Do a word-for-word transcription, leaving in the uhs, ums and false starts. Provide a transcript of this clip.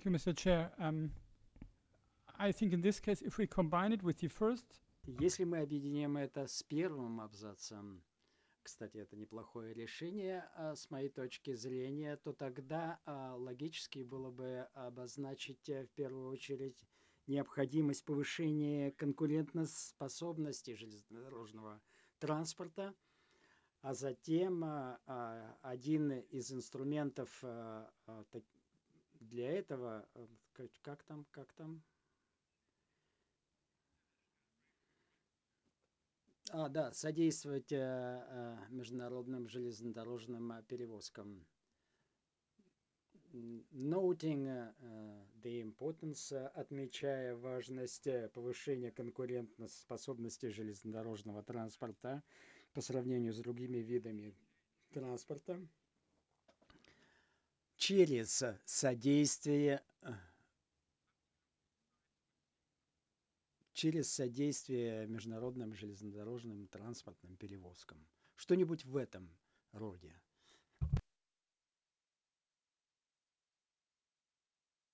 you, Mister Chair. Um, I think in this case, if we combine it with the first, Если мы объединим это с первым абзацем, кстати, это неплохое решение с моей точки зрения, то тогда логически было бы обозначить в первую очередь необходимость повышения конкурентоспособности железнодорожного транспорта, а затем один из инструментов для этого, как там, как там? А, да, содействовать международным железнодорожным перевозкам. Noting the importance, отмечая важность повышения конкурентоспособности железнодорожного транспорта по сравнению с другими видами транспорта, через содействие через содействие международным железнодорожным транспортным перевозкам. Что-нибудь в этом роде.